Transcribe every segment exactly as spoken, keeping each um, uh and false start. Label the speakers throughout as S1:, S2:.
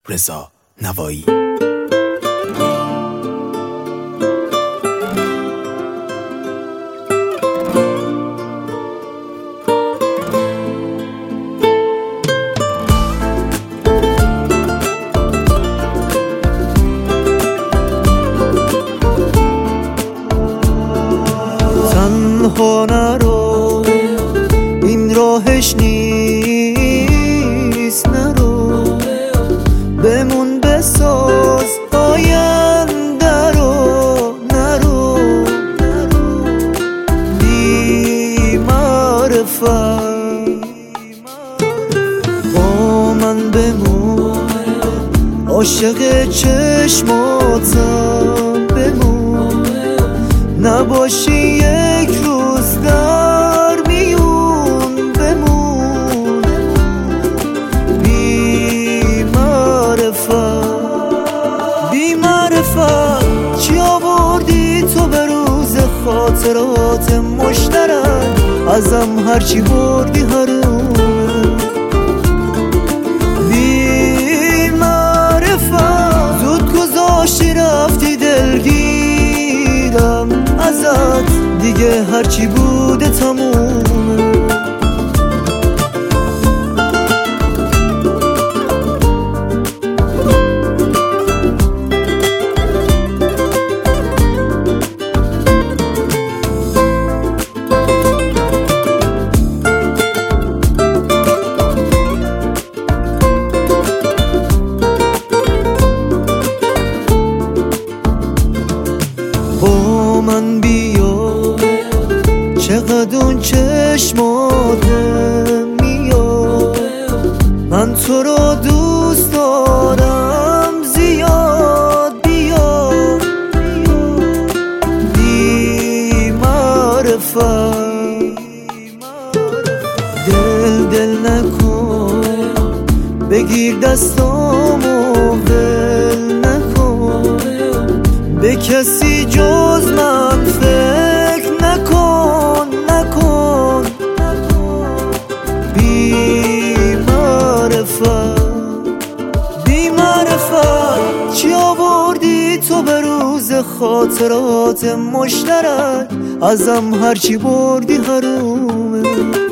S1: رضا نوایی.
S2: تنها نرو، این راهش نیست، نرو بمون بساز آینده رو، نرو بی معرفت با من بمون، عاشق چشماتم بمون، نباشی یک روز در میون، بمون بی معرفت بی معرفت. چی آوردی تو به روز خاطرات مشترک، ازم هرچی بردی حرومه. بی معرفت زود گذاشتی رفتی دلگیرم ازت، دیگه هرچی بوده تمومه. با من بیا، چقدر اون چشماته میاد، من تو رو دوست دارم زیاد. بیا بی معرفت دل دل نکن، بگیر دستامو ول نکن، به کسی جز من فکر نکن نکن. بی معرفت بی معرفت چی آوردی تو به روز خاطرات مشترک، ازم هرچی بردی حرومه.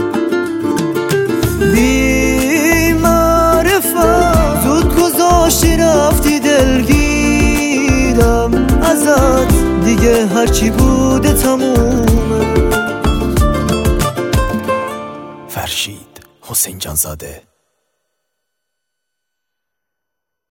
S2: بی معرفت زود گذاشتی رفتی دلگیرم ازت، دیگه هرچی بوده تمومه.
S1: فرشید حسین جانزاده.